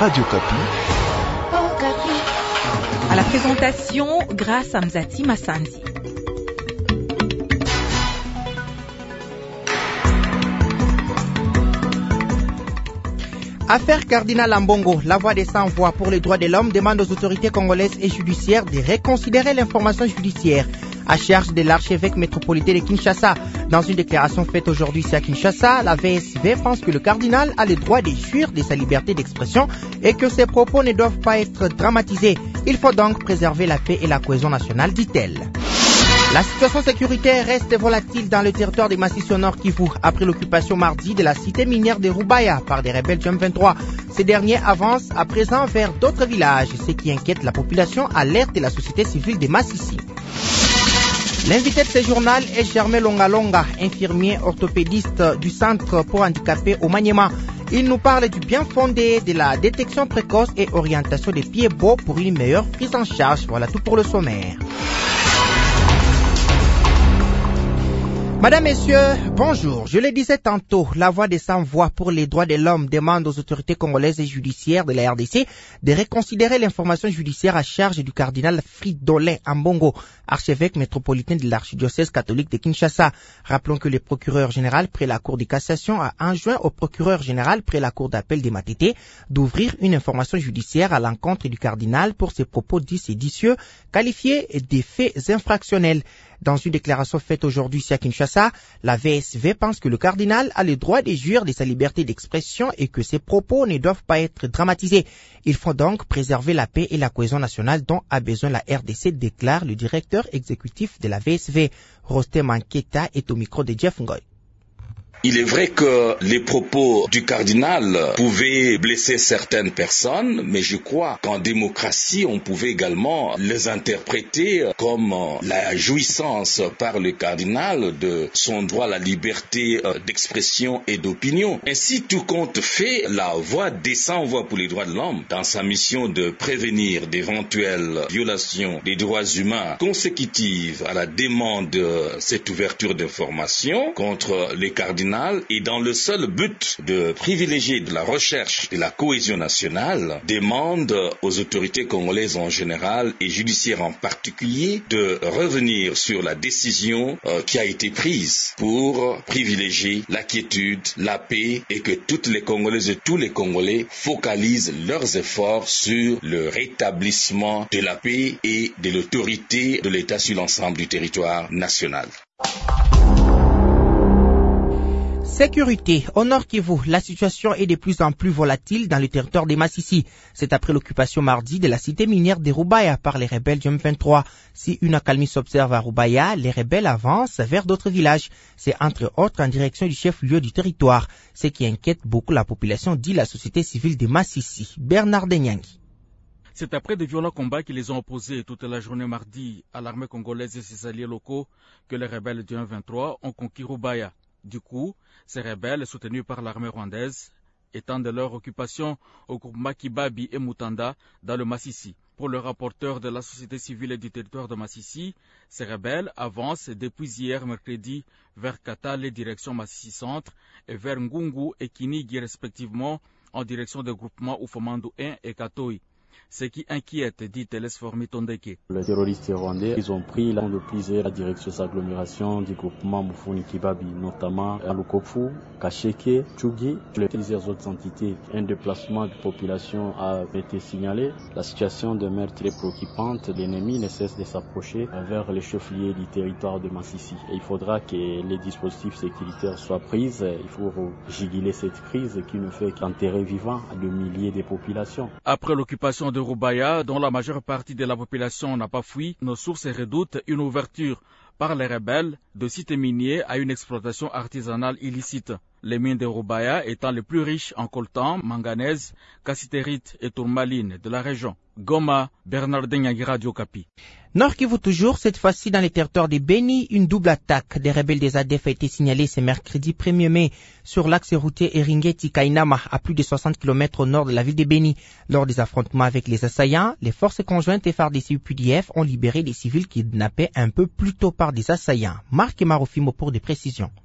Radio Kapi. À la présentation, grâce à Mzati Massandi. Affaire Cardinal Ambongo, la voix des sans-voix pour les droits de l'homme demande aux autorités congolaises et judiciaires de reconsidérer l'information judiciaire à charge de l'archevêque métropolitain de Kinshasa. Dans une déclaration faite aujourd'hui à Kinshasa, la VSV pense que le cardinal a le droit de jouir de sa liberté d'expression et que ses propos ne doivent pas être dramatisés. Il faut donc préserver la paix et la cohésion nationale, dit-elle. La situation sécuritaire reste volatile dans le territoire de Masisi au Nord Kivu après l'occupation mardi de la cité minière de Rubaya par des rebelles du M23. Ces derniers avancent à présent vers d'autres villages, ce qui inquiète la population, alerte de la société civile de Masisi. L'invité de ce journal est Germain Longalonga, infirmier orthopédiste du Centre pour handicapés au Maniema. Il nous parle du bien fondé de la détection précoce et orientation des pieds beaux pour une meilleure prise en charge. Voilà tout pour le sommaire. Madame, Messieurs, bonjour. Je le disais tantôt, la voix des sans-voix pour les droits de l'homme demande aux autorités congolaises et judiciaires de la RDC de reconsidérer l'information judiciaire à charge du cardinal Fridolin Ambongo, archevêque métropolitain de l'archidiocèse catholique de Kinshasa. Rappelons que le procureur général près la Cour de cassation a enjoint au procureur général près la Cour d'appel de Matete d'ouvrir une information judiciaire à l'encontre du cardinal pour ses propos dits séditieux, qualifiés de faits infractionnels. Dans une déclaration faite aujourd'hui à Kinshasa, la VSV pense que le cardinal a le droit de jouir de sa liberté d'expression et que ses propos ne doivent pas être dramatisés. Il faut donc préserver la paix et la cohésion nationale dont a besoin la RDC, déclare le directeur exécutif de la VSV. Rostem Anketa est au micro de Jeff Ngoy. Il est vrai que les propos du cardinal pouvaient blesser certaines personnes, mais je crois qu'en démocratie, on pouvait également les interpréter comme la jouissance par le cardinal de son droit à la liberté d'expression et d'opinion. Ainsi, tout compte fait, la voix des sans-voix pour les droits de l'homme, dans sa mission de prévenir d'éventuelles violations des droits humains consécutives à la demande de cette ouverture d'information contre les cardinaux, et dans le seul but de privilégier de la recherche de la cohésion nationale, demande aux autorités congolaises en général et judiciaires en particulier de revenir sur la décision qui a été prise pour privilégier la quiétude, la paix et que toutes les Congolaises et tous les Congolais focalisent leurs efforts sur le rétablissement de la paix et de l'autorité de l'État sur l'ensemble du territoire national. Sécurité. Au Nord Kivu, la situation est de plus en plus volatile dans le territoire de Masisi. C'est après l'occupation mardi de la cité minière de Rubaya par les rebelles du M23. Si une accalmie s'observe à Rubaya, les rebelles avancent vers d'autres villages. C'est entre autres en direction du chef-lieu du territoire. Ce qui inquiète beaucoup la population, dit la société civile de Masisi. Bernard Denyangi. C'est après de violents combats qui les ont opposés toute la journée mardi à l'armée congolaise et ses alliés locaux que les rebelles du M23 ont conquis Rubaya. Du coup, ces rebelles, soutenus par l'armée rwandaise, étendent leur occupation au groupe Makibabi et Mutanda dans le Masisi. Pour le rapporteur de la société civile du territoire de Masisi, ces rebelles avancent depuis hier mercredi vers Katale, direction Masisi Centre, et vers Ngungu et Kinigi respectivement, en direction des groupements Ufamandu 1 et Katoi. Ce qui inquiète, dit Teles Formi Tondeke. Les terroristes rwandais, ils ont pris de plusieurs directions d'agglomération du groupement Mufuni Kibabi, notamment à Lukofu, Kacheke, Tchugi, plusieurs autres entités. Un déplacement de population a été signalé. La situation demeure très préoccupante. L'ennemi ne cesse de s'approcher vers les chefs-lieux du territoire de Masisi. Et il faudra que les dispositifs sécuritaires soient pris. Il faut juguler cette crise qui ne fait qu'enterrer vivant de milliers de populations. Après l'occupation de Rubaya, dont la majeure partie de la population n'a pas fui, nos sources redoutent une ouverture par les rebelles de sites miniers à une exploitation artisanale illicite. Les mines de Rubaya étant les plus riches en coltan, manganèse, cassitérite et tourmaline de la région. Goma, Bernard Denyangi, Radio Kapi. Nord Kivu toujours, cette fois-ci dans les territoires de Beni, une double attaque des rebelles des ADF a été signalée ce mercredi 1er mai sur l'axe routier Eringeti-Kainama à plus de 60 km au nord de la ville de Beni. Lors des affrontements avec les assaillants, les forces conjointes FARDC-UPDF ont libéré des civils kidnappés un peu plus tôt par des assaillants. Marc Marofimo pour des précisions.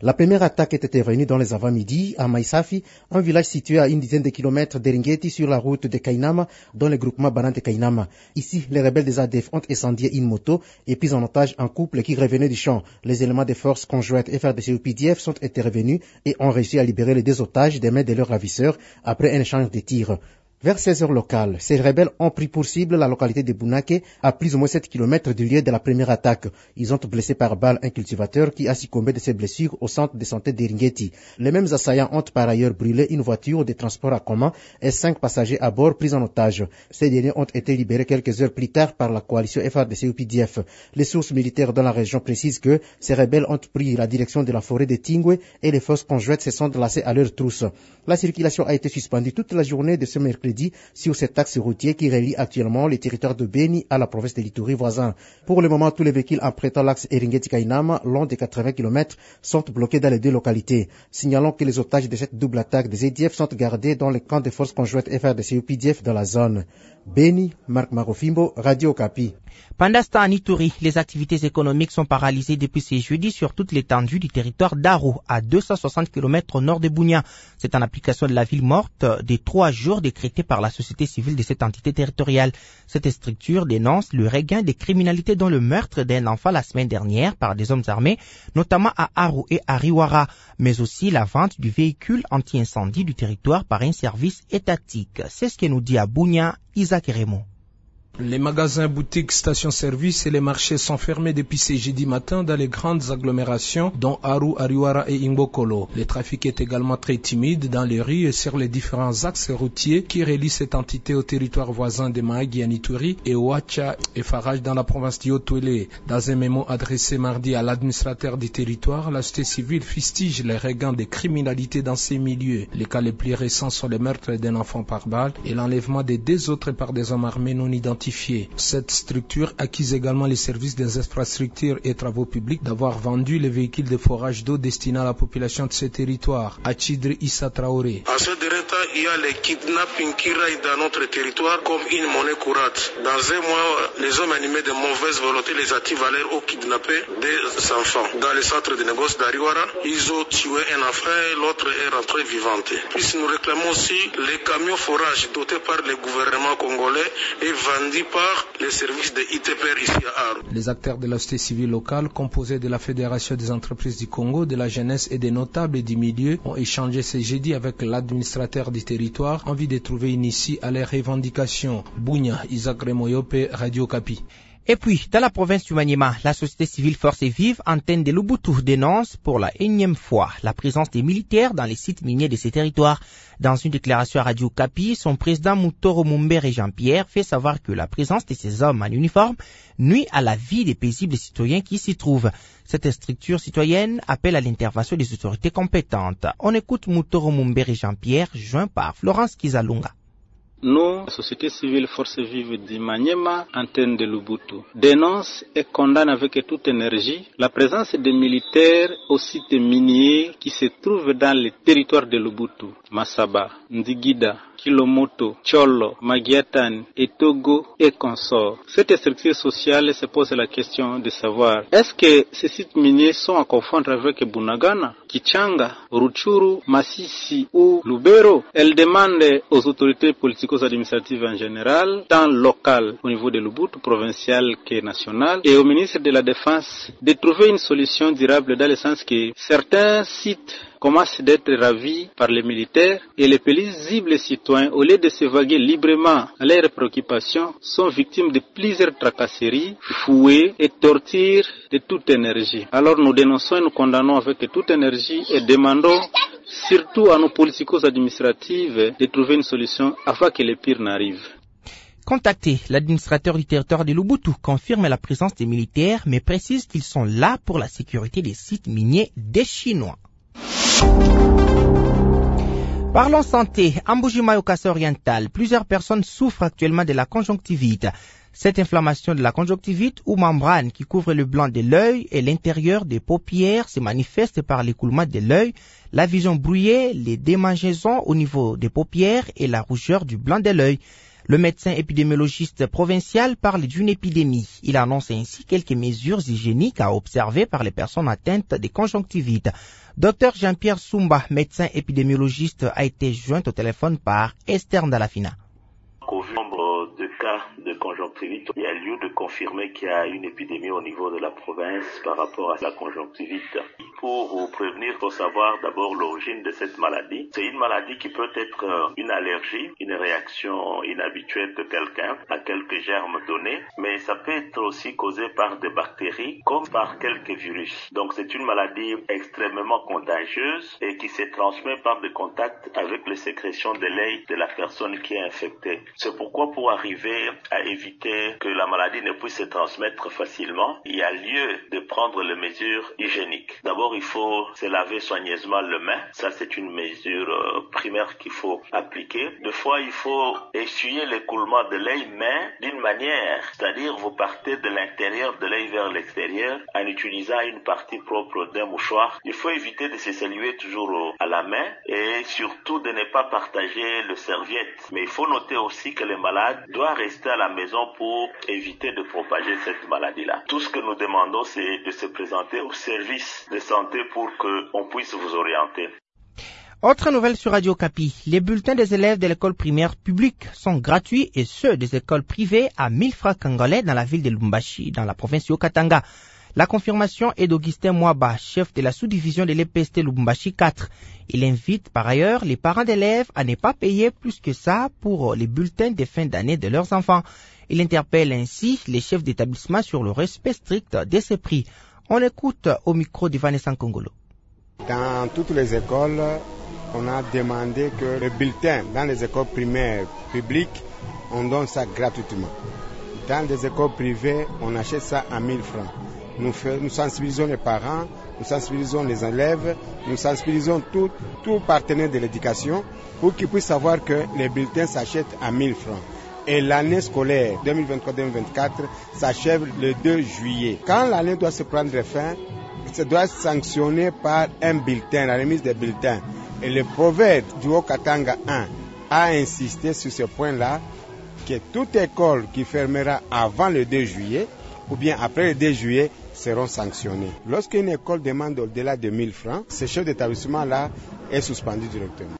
La première attaque est intervenue dans les avant-midi à Maïsafi, un village situé à une dizaine de kilomètres d'Eringeti sur la route de Kainama, dans le groupement Banante Kainama. Ici, les rebelles des ADF ont incendié une moto et pris en otage un couple qui revenait du champ. Les éléments des forces conjointes FARDC-UPDF sont intervenus et ont réussi à libérer les deux otages des mains de leurs ravisseurs après un échange de tirs. Vers 16 heures locales, ces rebelles ont pris pour cible la localité de Bounake, à plus ou moins 7 km du lieu de la première attaque. Ils ont blessé par balle un cultivateur qui a succombé de ses blessures au centre de santé d'Eringeti. Les mêmes assaillants ont par ailleurs brûlé une voiture de transport en commun et 5 passagers à bord pris en otage. Ces derniers ont été libérés quelques heures plus tard par la coalition FARDC-UPDF. Les sources militaires dans la région précisent que ces rebelles ont pris la direction de la forêt de Tingwe et les forces conjointes se sont lassées à leur trousse. La circulation a été suspendue toute la journée de ce mercredi sur cet axe routier qui relie actuellement les territoires de Beni à la province de l'Ituri voisin. Pour le moment, tous les véhicules empruntant l'axe Eringeti-Kainama, long de 80 km, sont bloqués dans les deux localités. Signalons que les otages de cette double attaque des EDF sont gardés dans les camps des forces conjointes FARDC-UPDF dans la zone. Beni, Marc Marofimbo, Radio Okapi. Pendant ce temps, en Ituri, les activités économiques sont paralysées depuis ce jeudi sur toute l'étendue du territoire d'Aru, à 260 km au nord de Bunia. C'est en application de la ville morte des 3 jours décrétés par la société civile de cette entité territoriale. Cette structure dénonce le regain des criminalités dont le meurtre d'un enfant la semaine dernière par des hommes armés, notamment à Aru et à Riwara, mais aussi la vente du véhicule anti-incendie du territoire par un service étatique. C'est ce que nous dit à Bunia Isaac Raymond. Les magasins, boutiques, stations-service et les marchés sont fermés depuis ce jeudi matin dans les grandes agglomérations dont Aru, Ariwara et Imbokolo. Le trafic est également très timide dans les rues et sur les différents axes routiers qui relient cette entité au territoire voisin de Mahagi en Ituri et Ouacha et Farage dans la province d'Yotwele. Dans un mémo adressé mardi à l'administrateur du territoire, la société civile fustige les regains de criminalité dans ces milieux. Les cas les plus récents sont le meurtre d'un enfant par balle et l'enlèvement des 2 autres par des hommes armés non identifiés. Cette structure accuse également les services des infrastructures et travaux publics d'avoir vendu les véhicules de forage d'eau destinés à la population de ce territoire. Achidri Issa Traoré. En ce dernier temps, il y a les kidnappings qui raillent dans notre territoire comme une monnaie courante. Dans un mois, les hommes animés de mauvaise volonté les activent à l'air au kidnapper des enfants. Dans le centre de négoce d'Ariwara, ils ont tué un enfant et l'autre est rentré vivante. Puis nous réclamons aussi les camions forages dotés par le gouvernement congolais et vendus par les services de ITPR ici à Aru. Les acteurs de la société civile locale, composés de la Fédération des entreprises du Congo, de la jeunesse et des notables du milieu, ont échangé ce jeudi avec l'administrateur du territoire en vue de trouver une issue à leurs revendications. Bunia, Isaac Remoyope, Radio Kapi. Et puis, dans la province du Maniema, la société civile Force Vive, antenne de Luboutou, dénonce pour la énième fois la présence des militaires dans les sites miniers de ces territoires. Dans une déclaration à Radio Kapi, son président Moutoro Mumbere Jean-Pierre fait savoir que la présence de ces hommes en uniforme nuit à la vie des paisibles citoyens qui s'y trouvent. Cette structure citoyenne appelle à l'intervention des autorités compétentes. On écoute Moutoro Mumbere Jean-Pierre, joint par Florence Kizalunga. Nous, société civile Force Vive du Maniema, antenne de Luboutou, dénonce et condamne avec toute énergie la présence des militaires au site minier qui se trouvent dans le territoire de Luboutou, Masaba, Ndigida, Kilomoto, Cholo, Magiatan, et Togo et consorts. Cette structure sociale se pose la question de savoir est-ce que ces sites miniers sont à confondre avec Bunagana, Kichanga, Rutshuru, Masisi ou Lubero? Elle demande aux autorités politico-administratives en général, tant locales au niveau de Luboutou, provincial que national, et au ministre de la Défense de trouver une solution durable dans le sens que certains sites commencent d'être ravis par les militaires et les paisibles citoyens, au lieu de s'évaguer librement à leurs préoccupations, sont victimes de plusieurs tracasseries, fouets et tortures de toute énergie. Alors nous dénonçons et nous condamnons avec toute énergie et demandons surtout à nos politico-administratives de trouver une solution afin que le pire n'arrive. Contacté, l'administrateur du territoire de Luboutou confirme la présence des militaires mais précise qu'ils sont là pour la sécurité des sites miniers des Chinois. Parlons santé. En Mbuji-Mayi, au Kasaï oriental, plusieurs personnes souffrent actuellement de la conjonctivite. Cette inflammation de la conjonctivite ou membrane qui couvre le blanc de l'œil et l'intérieur des paupières se manifeste par l'écoulement de l'œil, la vision brouillée, les démangeaisons au niveau des paupières et la rougeur du blanc de l'œil. Le médecin épidémiologiste provincial parle d'une épidémie. Il annonce ainsi quelques mesures hygiéniques à observer par les personnes atteintes de conjonctivite. Dr Jean-Pierre Soumba, médecin épidémiologiste, a été joint au téléphone par Esther Ndalafina. De cas de conjonctivite, il y a lieu de confirmer qu'il y a une épidémie au niveau de la province par rapport à la conjonctivite. Pour vous prévenir, il faut savoir d'abord l'origine de cette maladie. C'est une maladie qui peut être une allergie, une réaction inhabituelle de quelqu'un à quelques germes donnés, mais ça peut être aussi causé par des bactéries comme par quelques virus. Donc c'est une maladie extrêmement contagieuse et qui se transmet par des contacts avec les sécrétions de lait de la personne qui est infectée. C'est pourquoi pour arriver à éviter que la maladie ne puisse se transmettre facilement, il y a lieu de prendre les mesures hygiéniques. D'abord, il faut se laver soigneusement les mains. Ça, c'est une mesure primaire qu'il faut appliquer. Deux fois, il faut essuyer l'écoulement de l'œil, mais d'une manière, c'est-à-dire vous partez de l'intérieur de l'œil vers l'extérieur en utilisant une partie propre d'un mouchoir. Il faut éviter de se saluer toujours à la main et surtout de ne pas partager le serviette. Mais il faut noter aussi que les malades doivent rester à la maison pour éviter de propager cette maladie-là. Tout ce que nous demandons, c'est de se présenter au service de santé pour qu'on puisse vous orienter. Autre nouvelle sur Radio Kapi, les bulletins des élèves de l'école primaire publique sont gratuits et ceux des écoles privées à 1000 francs congolais dans la ville de Lubumbashi, dans la province de Katanga. La confirmation est d'Augustin Mwaba, chef de la sous-division de l'EPST Lubumbashi 4. Il invite par ailleurs les parents d'élèves à ne pas payer plus que ça pour les bulletins de fin d'année de leurs enfants. Il interpelle ainsi les chefs d'établissement sur le respect strict de ces prix. On écoute au micro de Vanessa Kongolo. Dans toutes les écoles, on a demandé que les bulletins dans les écoles primaires publiques, on donne ça gratuitement. Dans les écoles privées, on achète ça à 1000 francs. Nous sensibilisons les parents, nous sensibilisons les élèves, nous sensibilisons tous partenaires de l'éducation pour qu'ils puissent savoir que les bulletins s'achètent à 1000 francs. Et l'année scolaire 2023-2024 s'achève le 2 juillet. Quand l'année doit se prendre fin, ça doit être sanctionné par un bulletin, la remise des bulletins. Et le proverbe du Haut-Katanga 1 a insisté sur ce point-là, que toute école qui fermera avant le 2 juillet ou bien après le 2 juillet seront sanctionnés. Lorsqu'une école demande au-delà de 1000 francs, ce chef d'établissement-là est suspendu directement.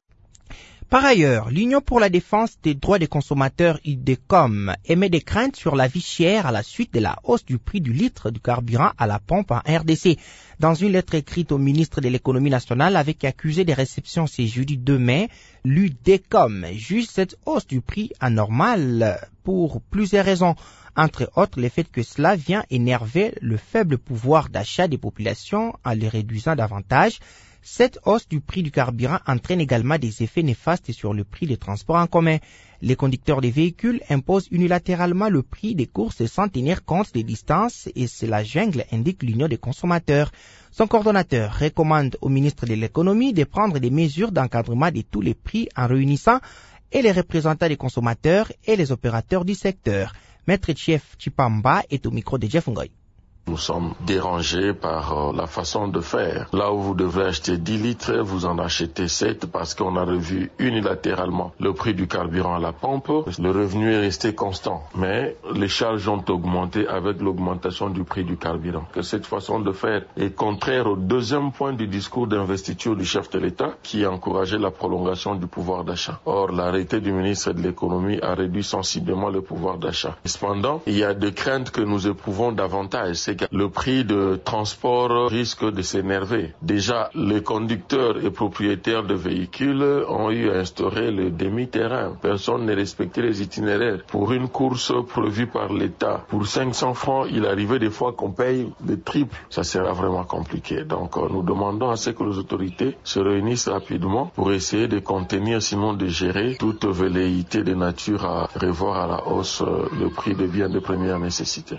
Par ailleurs, l'Union pour la défense des droits des consommateurs UDECOM émet des craintes sur la vie chère à la suite de la hausse du prix du litre du carburant à la pompe en RDC. Dans une lettre écrite au ministre de l'économie nationale avec accusé de réception ce jeudi 2 mai, l'UDECOM juge cette hausse du prix anormale pour plusieurs raisons. Entre autres, le fait que cela vient énerver le faible pouvoir d'achat des populations en les réduisant davantage. Cette hausse du prix du carburant entraîne également des effets néfastes sur le prix des transports en commun. Les conducteurs des véhicules imposent unilatéralement le prix des courses sans tenir compte des distances et c'est la jungle, indique l'Union des consommateurs. Son coordonnateur recommande au ministre de l'économie de prendre des mesures d'encadrement de tous les prix en réunissant et les représentants des consommateurs et les opérateurs du secteur. Maître Chef Chipamba est au micro de Jeff Ngoy. Nous sommes dérangés par la façon de faire. Là où vous devrez acheter 10 litres, vous en achetez 7 parce qu'on a revu unilatéralement le prix du carburant à la pompe. Le revenu est resté constant, mais les charges ont augmenté avec l'augmentation du prix du carburant. Que cette façon de faire est contraire au deuxième point du discours d'investiture du chef de l'État qui a encouragé la prolongation du pouvoir d'achat. Or, l'arrêté du ministre de l'économie a réduit sensiblement le pouvoir d'achat. Cependant, il y a des craintes que nous éprouvons davantage. C'est que le prix de transport risque de s'énerver. Déjà, les conducteurs et propriétaires de véhicules ont eu à instaurer le demi-terrain. Personne n'a respecté les itinéraires. Pour une course prévue par l'État, pour 500 francs, il arrivait des fois qu'on paye le triple. Ça sera vraiment compliqué. Donc, nous demandons à ce que les autorités se réunissent rapidement pour essayer de contenir, sinon de gérer toute velléité de nature à revoir à la hausse le prix des biens de première nécessité.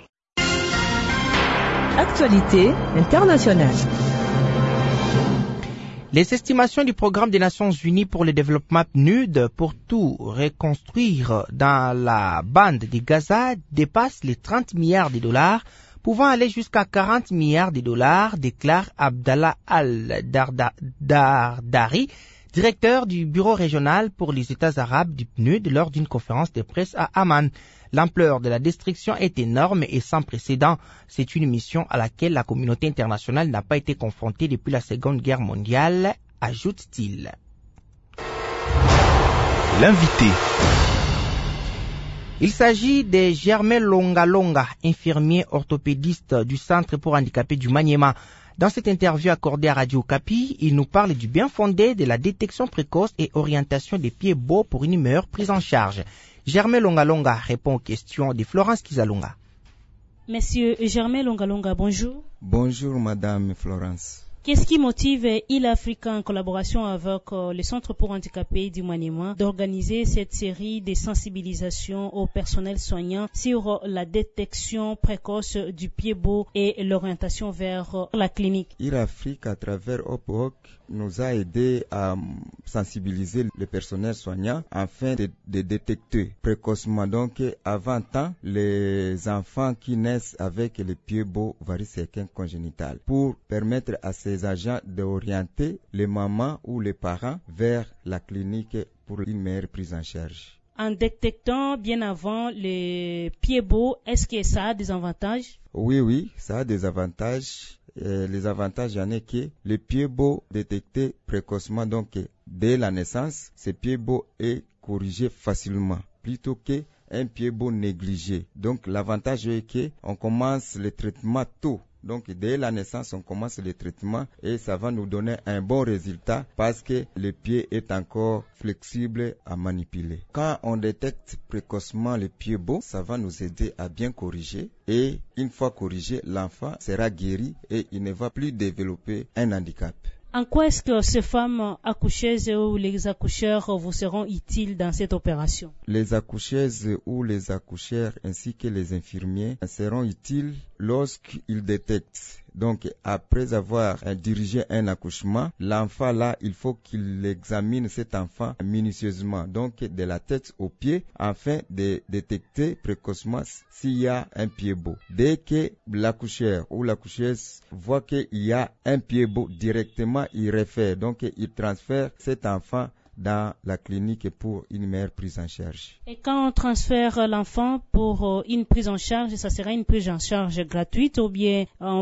Actualité internationale. Les estimations du programme des Nations Unies pour le développement PNUD pour tout reconstruire dans la bande de Gaza dépassent les 30 milliards de dollars, pouvant aller jusqu'à 40 milliards de dollars, déclare Abdallah Al-Dardari, directeur du bureau régional pour les États arabes du PNUD lors d'une conférence de presse à Amman. L'ampleur de la destruction est énorme et sans précédent. C'est une mission à laquelle la communauté internationale n'a pas été confrontée depuis la Seconde Guerre mondiale, ajoute-t-il. L'invité. Il s'agit de Germain Longa, infirmier orthopédiste du Centre pour handicapés du Maniema. Dans cette interview accordée à Radio Okapi, il nous parle du bien fondé de la détection précoce et orientation des pieds beaux pour une meilleure prise en charge. Germain Longa répond aux questions de Florence Kizalunga. Monsieur Germain Longa, bonjour. Bonjour Madame Florence. Qu'est-ce qui motive Il Africa en collaboration avec le Centre pour handicapés du Maniema d'organiser cette série de sensibilisation au personnel soignant sur la détection précoce du pied beau et l'orientation vers la clinique? Il Africa à travers OPOC nous a aidé à sensibiliser le personnel soignant afin de détecter précocement, donc avant temps, les enfants qui naissent avec les pieds beaux varices congénitales pour permettre à ces agents d'orienter les mamans ou les parents vers la clinique pour une meilleure prise en charge. En détectant bien avant les pieds beaux, est-ce que ça a des avantages? Oui, ça a des avantages. Les avantages en est que les pieds beaux détectés précocement, donc dès la naissance, ce pied beau est corrigé facilement, plutôt qu'un pied beau négligé. Donc l'avantage est qu'on commence le traitement tôt. Donc, dès la naissance, on commence le traitement et ça va nous donner un bon résultat parce que le pied est encore flexible à manipuler. Quand on détecte précocement le pied beau, ça va nous aider à bien corriger et une fois corrigé, l'enfant sera guéri et il ne va plus développer un handicap. En quoi est-ce que ces femmes accoucheuses ou les accoucheurs vous seront utiles dans cette opération? Les accoucheuses ou les accoucheurs ainsi que les infirmiers seront utiles lorsqu'ils détectent. Donc, après avoir dirigé un accouchement, l'enfant là, il faut qu'il examine cet enfant minutieusement, donc de la tête aux pieds, afin de détecter précocement s'il y a un pied beau. Dès que l'accoucheur ou l'accoucheuse voit qu'il y a un pied beau, directement il réfère, donc il transfère cet enfant dans la clinique pour une meilleure prise en charge. Et quand on transfère l'enfant pour une prise en charge, ça sera une prise en charge gratuite ou bien on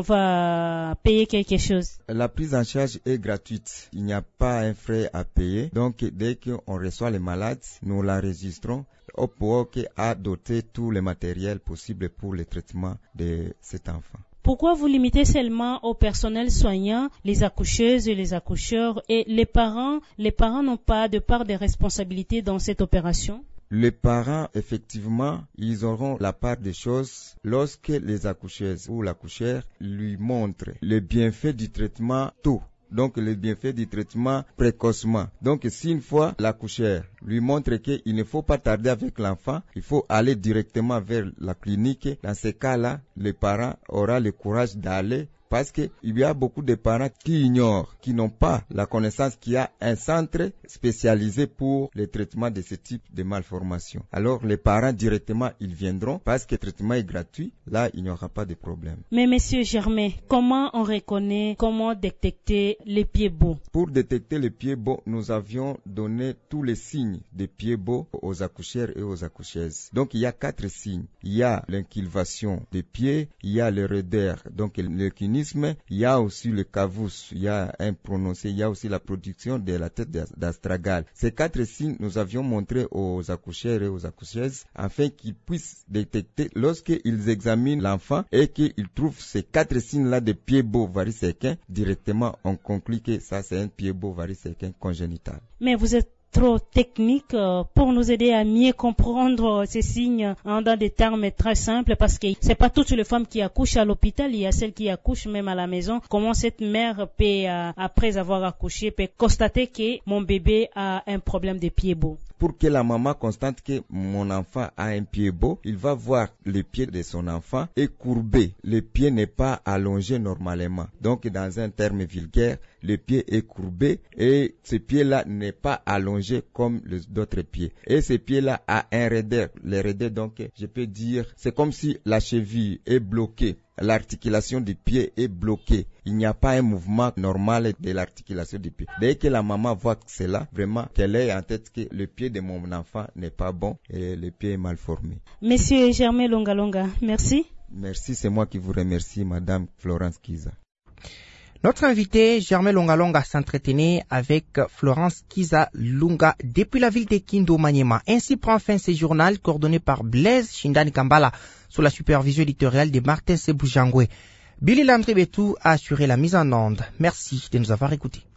va payer quelque chose? La prise en charge est gratuite. Il n'y a pas un frais à payer. Donc, dès qu'on reçoit les malades, nous l'enregistrons. OPOC a doté tout le matériel possible pour le traitement de cet enfant. Pourquoi vous limitez seulement au personnel soignant, les accoucheuses et les accoucheurs et les parents? Les parents n'ont pas de part de responsabilité dans cette opération? Les parents, effectivement, ils auront la part des choses lorsque les accoucheuses ou l'accoucheur lui montrent les bienfaits du traitement tôt. Donc, le bienfait du traitement précocement. Donc, si une fois l'accoucheur lui montre qu'il ne faut pas tarder avec l'enfant, il faut aller directement vers la clinique. Dans ces cas-là, les parents auront le courage d'aller parce qu'il y a beaucoup de parents qui ignorent, qui n'ont pas la connaissance qu'il y a un centre spécialisé pour le traitement de ce type de malformation. Alors les parents directement, ils viendront parce que le traitement est gratuit. Là, il n'y aura pas de problème. Mais monsieur Germain, comment on reconnaît, comment détecter les pieds beaux? Pour détecter les pieds beaux, nous avions donné tous les signes des pieds beaux aux accoucheurs et aux accoucheuses. Donc il y a 4 signes. Il y a l'inclivation des pieds, il y a le raideur, donc l'équinisme, il y a aussi le cavus, il y a un prononcé, il y a aussi la production de la tête d'astragale. Ces 4 signes, nous avions montré aux accoucheurs et aux accoucheuses afin qu'ils puissent détecter lorsqu'ils examinent l'enfant et qu'ils trouvent ces 4 signes-là de pieds beaux varices-équins, directement on conclut que ça c'est un pied beau varices-équins congénital. Mais vous êtes trop technique pour nous aider à mieux comprendre ces signes dans des termes très simples parce que c'est pas toutes les femmes qui accouchent à l'hôpital, il y a celles qui accouchent même à la maison. Comment cette mère peut, après avoir accouché, peut constater que mon bébé a un problème de pied beau? Pour que la maman constate que mon enfant a un pied beau, il va voir le pied de son enfant est courbé. Le pied n'est pas allongé normalement. Donc, dans un terme vulgaire, le pied est courbé et ce pied-là n'est pas allongé comme les autres pieds. Et ce pied-là a un raideur. Le raideur, donc, je peux dire, c'est comme si la cheville est bloquée l'articulation du pied est bloquée. Il n'y a pas un mouvement normal de l'articulation du pied. Dès que la maman voit cela, vraiment, qu'elle ait en tête que le pied de mon enfant n'est pas bon et le pied est mal formé. Monsieur Germain Lunga, merci. Merci, c'est moi qui vous remercie, Madame Florence Kiza. Notre invité, Germain Lunga, s'entretenait avec Florence Kiza Lunga depuis la ville de Kindu Maniema. Ainsi prend fin ce journal coordonné par Blaise Shindani Kambala sous la supervision éditoriale de Martin Sebujangwe. Billy Landry Betou a assuré la mise en onde. Merci de nous avoir écoutés.